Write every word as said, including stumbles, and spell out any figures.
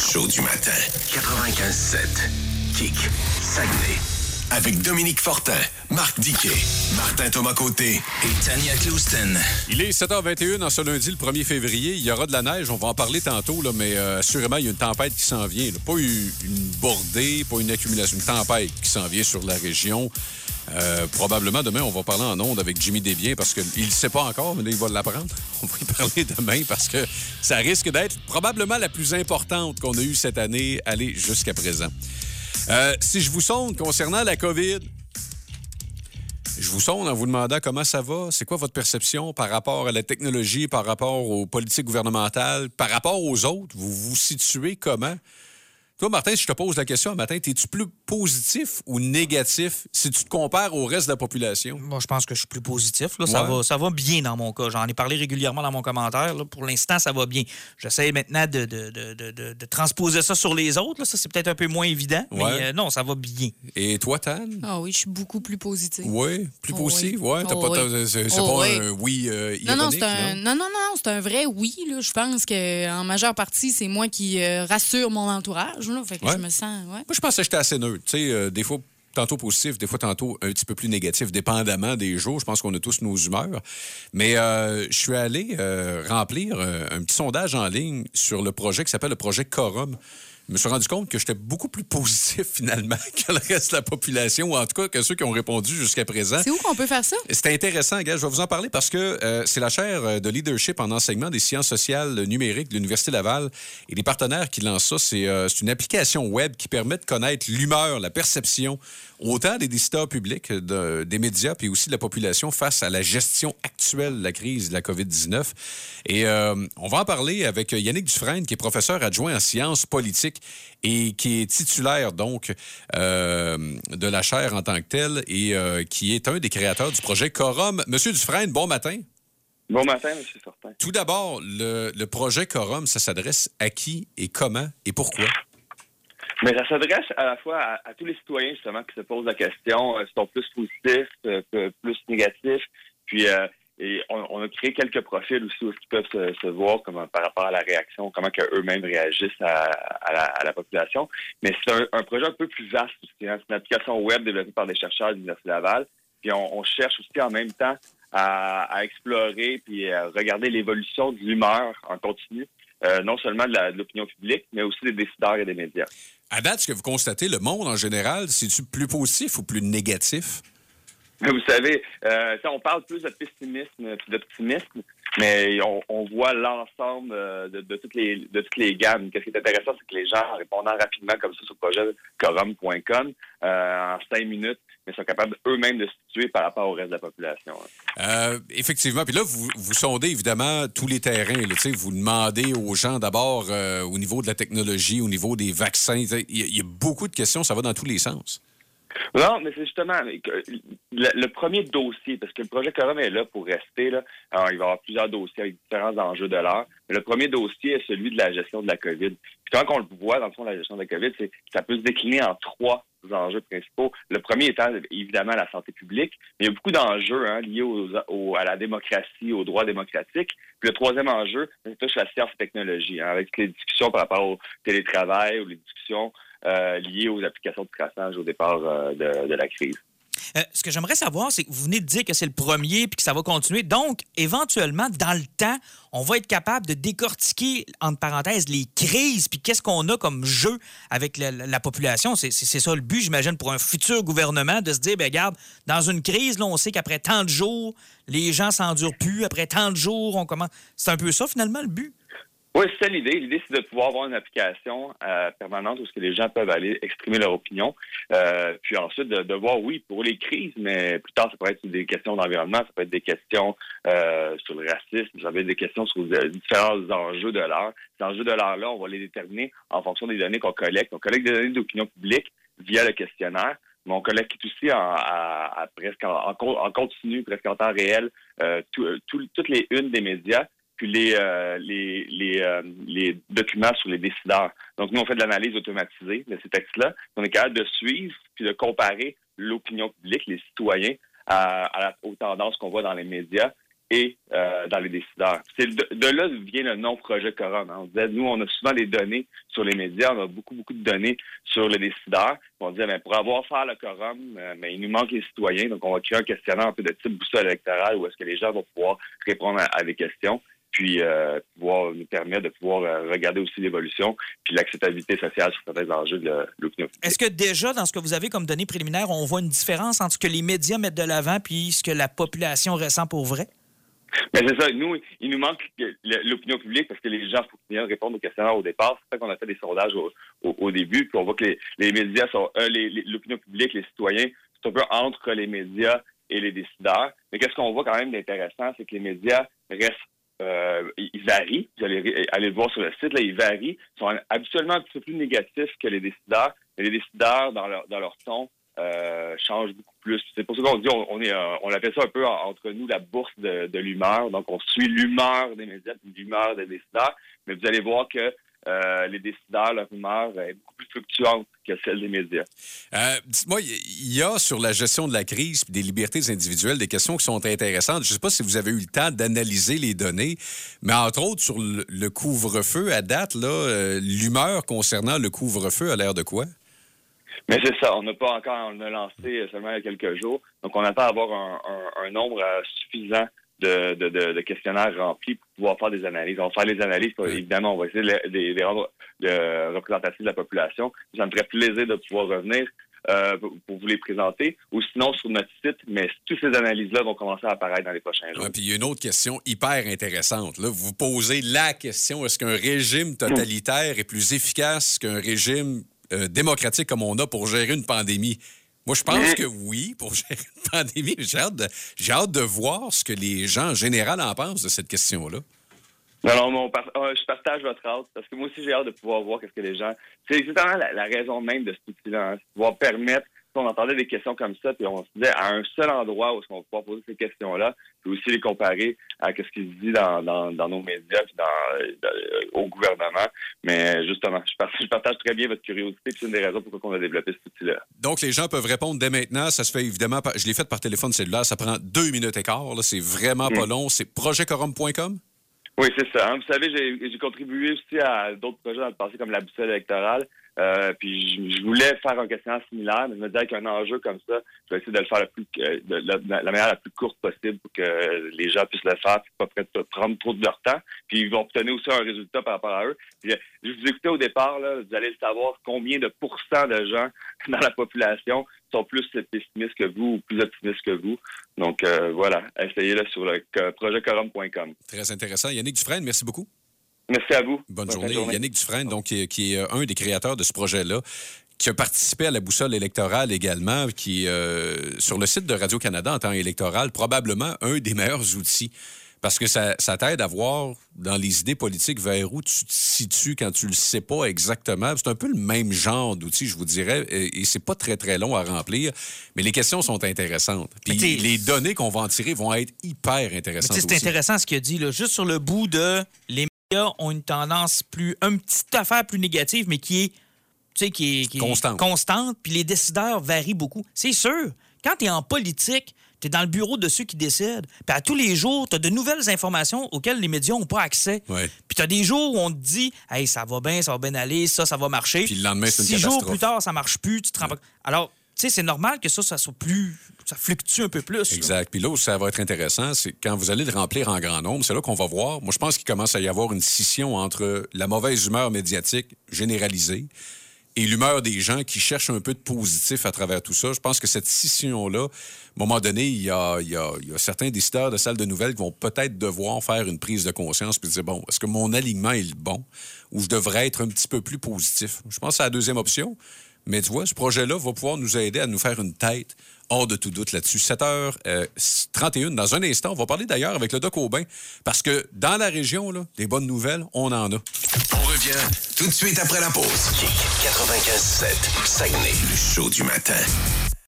show du matin. quatre-vingt-quinze sept. Kick. Saguenay. Avec Dominique Fortin, Marc Diquet, Martin Thomas-Côté et Tania Clouston. Il est sept heures vingt et un en ce lundi, le premier février. Il y aura de la neige, on va en parler tantôt, là, mais euh, assurément, il y a une tempête qui s'en vient. Là. Pas une, une bordée, pas une accumulation, une tempête qui s'en vient sur la région. Euh, probablement, demain, on va parler en ondes avec Jimmy Desbiens parce qu'il ne sait pas encore, mais là, il va l'apprendre. On va y parler demain parce que ça risque d'être probablement la plus importante qu'on a eue cette année, allez, jusqu'à présent. Euh, si je vous sonde concernant la COVID, je vous sonde en vous demandant comment ça va. C'est quoi votre perception par rapport à la technologie, par rapport aux politiques gouvernementales, par rapport aux autres? Vous vous situez comment? Toi, Martin, si je te pose la question un matin, es-tu plus positif ou négatif si tu te compares au reste de la population? Moi, je pense que je suis plus positif. Là. Ça, ouais. va, ça va bien dans mon cas. J'en ai parlé régulièrement dans mon commentaire. Là. Pour l'instant, ça va bien. J'essaie maintenant de, de, de, de, de, de transposer ça sur les autres. Là. Ça, c'est peut-être un peu moins évident, ouais. mais euh, non, ça va bien. Et toi, Tan? Ah oui, je suis beaucoup plus positif. Oui, plus oh, positif? Oui. Ouais, t'as oh, pas, oui. C'est, c'est oh, pas oui. un oui euh, ironique, non, non, c'est un, non? non, non, non, c'est un vrai oui. Là. Je pense qu'en majeure partie, c'est moi qui euh, rassure mon entourage. Là. Fait que ouais. je me sens... Ouais. Moi, je pense que j'étais assez neutre. Tu sais, euh, des fois, tantôt positif, des fois, tantôt un petit peu plus négatif, dépendamment des jours. Je pense qu'on a tous nos humeurs. Mais euh, je suis allé euh, remplir euh, un petit sondage en ligne sur le projet qui s'appelle le projet Quorum. Je me suis rendu compte que j'étais beaucoup plus positif, finalement, que le reste de la population, ou en tout cas que ceux qui ont répondu jusqu'à présent. C'est où qu'on peut faire ça? C'était intéressant, gars. Je vais vous en parler parce que euh, c'est la chaire de leadership en enseignement des sciences sociales numériques de l'Université Laval et les partenaires qui lancent ça. C'est, euh, c'est une application web qui permet de connaître l'humeur, la perception, autant des décideurs publics, de, des médias, puis aussi de la population face à la gestion actuelle de la crise de la covid dix-neuf. Et euh, on va en parler avec Yannick Dufresne, qui est professeur adjoint en sciences politiques et qui est titulaire, donc, euh, de la chaire en tant que telle et euh, qui est un des créateurs du projet Quorum. Monsieur Dufresne, bon matin. Bon matin, M. Fortin. Tout d'abord, le, le projet Quorum, ça s'adresse à qui et comment et pourquoi? Mais ça s'adresse à la fois à, à tous les citoyens, justement, qui se posent la question, euh, sont plus positifs, euh, plus négatifs, puis... Euh, Et on, on a créé quelques profils aussi où ils peuvent se, se voir comme, par rapport à la réaction, comment eux-mêmes réagissent à, à, la, à la population. Mais c'est un, un projet un peu plus vaste aussi. Hein. C'est une application web développée par des chercheurs de l'Université Laval. Puis on, on cherche aussi en même temps à, à explorer puis à regarder l'évolution de l'humeur en continu, euh, non seulement de, la, de l'opinion publique, mais aussi des décideurs et des médias. À date, ce que vous constatez, le monde en général, c'est-tu plus positif ou plus négatif? Vous savez, euh, on parle plus de pessimisme et d'optimisme, mais on, on voit l'ensemble de, de, toutes les, de toutes les gammes. Qu'est-ce qui est intéressant, c'est que les gens, en répondant rapidement comme ça sur le projet quorum point com, euh, en cinq minutes, mais sont capables eux-mêmes de se situer par rapport au reste de la population. Hein. Euh, effectivement. Puis là, vous, vous sondez évidemment tous les terrains. Là, vous demandez aux gens d'abord euh, au niveau de la technologie, au niveau des vaccins. Il y, y a beaucoup de questions, ça va dans tous les sens. Non, mais c'est justement le, le premier dossier, parce que le projet Quorum est là pour rester. Là. Alors, il va y avoir plusieurs dossiers avec différents enjeux de l'heure. Mais le premier dossier est celui de la gestion de la COVID. Puis quand on le voit, dans le fond, la gestion de la COVID, c'est que ça peut se décliner en trois enjeux principaux. Le premier étant, évidemment, la santé publique. Mais il y a beaucoup d'enjeux hein, liés aux, aux, à la démocratie, aux droits démocratiques. Puis le troisième enjeu, c'est touche la science et technologie, hein, avec les discussions par rapport au télétravail ou les discussions Euh, liées aux applications de traçage au départ euh, de, de la crise. Euh, ce que j'aimerais savoir, c'est que vous venez de dire que c'est le premier puis que ça va continuer. Donc, éventuellement, dans le temps, on va être capable de décortiquer, entre parenthèses, les crises puis qu'est-ce qu'on a comme jeu avec la, la population. C'est, c'est, c'est ça le but, j'imagine, pour un futur gouvernement, de se dire, bien, regarde, dans une crise, là, on sait qu'après tant de jours, les gens s'endurent plus. Après tant de jours, on commence... C'est un peu ça, finalement, le but? Oui, c'est ça l'idée. L'idée, c'est de pouvoir avoir une application euh, permanente où ce que les gens peuvent aller exprimer leur opinion. Euh, puis ensuite, de, de voir, oui, pour les crises, mais plus tard, ça peut être des questions d'environnement, ça peut être des questions euh, sur le racisme, ça peut être des questions sur les différents enjeux de l'heure. Ces enjeux de l'heure-là, on va les déterminer en fonction des données qu'on collecte. On collecte des données d'opinion publique via le questionnaire, mais on collecte aussi en, à, à presque en, en, en continu, presque en temps réel, euh, tout, tout, toutes les unes des médias, puis les, euh, les, les, euh, les documents sur les décideurs. Donc, nous, on fait de l'analyse automatisée de ces textes-là. On est capable de suivre puis de comparer l'opinion publique, les citoyens, à, à la, aux tendances qu'on voit dans les médias. et euh, dans les décideurs. C'est de, de là vient le nom Projet Quorum. Hein. On disait, nous, on a souvent des données sur les médias, on a beaucoup, beaucoup de données sur les décideurs. On disait, ben, pour avoir faire le quorum, euh, ben, il nous manque les citoyens, donc on va créer un questionnaire un peu de type boussole électorale où est-ce que les gens vont pouvoir répondre à, à des questions, puis euh, pouvoir nous permettre de pouvoir euh, regarder aussi l'évolution puis l'acceptabilité sociale sur certains enjeux de l'opinion publique. Est-ce que déjà, dans ce que vous avez comme données préliminaires, on voit une différence entre ce que les médias mettent de l'avant puis ce que la population ressent pour vrai? Mais c'est ça. Nous, il nous manque l'opinion publique parce que les gens, il faut qu'ils viennent répondre aux questionnaires au départ. C'est ça qu'on a fait des sondages au, au, au début. Puis on voit que les, les médias sont, euh, les, les, l'opinion publique, les citoyens, c'est un peu entre les médias et les décideurs. Mais qu'est-ce qu'on voit quand même d'intéressant, c'est que les médias restent, euh, ils varient. Vous allez aller le voir sur le site, là, ils varient. Ils sont habituellement un petit peu plus négatifs que les décideurs. Mais les décideurs, dans leur, dans leur ton, Euh, change beaucoup plus. C'est pour ça qu'on dit, on, on est, euh, on appelle ça un peu entre nous la bourse de, de l'humeur. Donc, on suit l'humeur des médias, l'humeur des décideurs. Mais vous allez voir que euh, les décideurs, leur humeur est beaucoup plus fluctuante que celle des médias. Euh, dites-moi, il y a sur la gestion de la crise et des libertés individuelles des questions qui sont intéressantes. Je ne sais pas si vous avez eu le temps d'analyser les données, mais entre autres, sur le, le couvre-feu, à date, là, euh, l'humeur concernant le couvre-feu a l'air de quoi? Mais c'est ça, on n'a pas encore, on a lancé seulement il y a quelques jours, donc on attend d'avoir un, un, un nombre euh, suffisant de, de, de, de questionnaires remplis pour pouvoir faire des analyses. On va faire les analyses, puis, évidemment, on va essayer de les, de les rendre de, représentatifs de la population. Ça me ferait plaisir de pouvoir revenir euh, pour, pour vous les présenter, ou sinon sur notre site, mais toutes ces analyses-là vont commencer à apparaître dans les prochains jours. Ouais, puis il y a une autre question hyper intéressante. Là, vous posez la question, est-ce qu'un régime totalitaire est plus efficace qu'un régime Euh, démocratique comme on a pour gérer une pandémie? Moi, je pense que oui, pour gérer une pandémie. J'ai hâte de, j'ai hâte de voir ce que les gens en général en pensent de cette question-là. Non, non, mon par... je partage votre hâte, parce que moi aussi, j'ai hâte de pouvoir voir qu'est-ce que les gens... C'est exactement la, la raison même de cet outil-là, hein, c'est pouvoir permettre... On entendait des questions comme ça, puis on se disait à un seul endroit où on va pouvoir poser ces questions-là, puis aussi les comparer à ce qui se dit dans, dans, dans nos médias puis dans, dans, au gouvernement. Mais justement, je partage, je partage très bien votre curiosité, puis c'est une des raisons pourquoi on a développé cet outil-là. Donc, les gens peuvent répondre dès maintenant. Ça se fait évidemment... Par... Je l'ai fait par téléphone cellulaire. Ça prend deux minutes et quart. Là. C'est vraiment mmh. pas long. C'est projet quorum point com? Oui, c'est ça. Hein. Vous savez, j'ai, j'ai contribué aussi à d'autres projets dans le passé, comme la boussole électorale. Euh, puis je, je voulais faire un questionnaire similaire, mais je me disais qu'un enjeu comme ça, je vais essayer de le faire le plus, de, de, de, de la manière la plus courte possible pour que les gens puissent le faire, puis pas prêt de prendre trop de leur temps. Puis ils vont obtenir aussi un résultat par rapport à eux. Puis, je vous écoutais au départ, là, vous allez le savoir combien de pourcents de gens dans la population sont plus pessimistes que vous ou plus optimistes que vous. Donc euh, voilà, essayez-le sur le projet quorum point com. Très intéressant. Yannick Dufresne, merci beaucoup. Merci à vous. Bonne, Bonne journée. journée. Yannick Dufresne, donc, qui, est, qui est un des créateurs de ce projet-là, qui a participé à la boussole électorale également, qui est euh, sur le site de Radio-Canada en temps électoral, probablement un des meilleurs outils. Parce que ça, ça t'aide à voir dans les idées politiques vers où tu te situes quand tu le sais pas exactement. C'est un peu le même genre d'outil, je vous dirais, et, et c'est pas très, très long à remplir, mais les questions sont intéressantes. Puis les données qu'on va en tirer vont être hyper intéressantes aussi. C'est intéressant ce qu'il a dit, là, juste sur le bout de... les médias ont une tendance plus... une petite affaire plus négative, mais qui est, tu sais, qui est, qui est constante. constante, puis les décideurs varient beaucoup. C'est sûr, quand tu es en politique... tu es dans le bureau de ceux qui décident. Puis à tous les jours, tu as de nouvelles informations auxquelles les médias n'ont pas accès. Ouais. Puis tu as des jours où on te dit « Hey, ça va bien, ça va bien aller, ça, ça va marcher. » Puis le lendemain, c'est une Six catastrophe. jours plus tard, ça marche plus, tu te rends pas... Alors, tu sais, c'est normal que ça, ça soit plus... ça fluctue un peu plus. Exact. Là. Puis là où ça va être intéressant, c'est quand vous allez le remplir en grand nombre, c'est là qu'on va voir. Moi, je pense qu'il commence à y avoir une scission entre la mauvaise humeur médiatique généralisée et l'humeur des gens qui cherchent un peu de positif à travers tout ça. Je pense que cette scission-là, à un moment donné, il y a, il y a, il y a certains décideurs de salles de nouvelles qui vont peut-être devoir faire une prise de conscience puis dire, bon, est-ce que mon alignement est le bon ou je devrais être un petit peu plus positif? Je pense que c'est la deuxième option. Mais tu vois, ce projet-là va pouvoir nous aider à nous faire une tête hors de tout doute là-dessus. sept heures trente et une. Dans un instant, on va parler d'ailleurs avec le Doc Aubin parce que dans la région, là, des bonnes nouvelles, on en a. On revient tout de suite après la pause. quatre-vingt-quinze sept, Saguenay, le show du matin.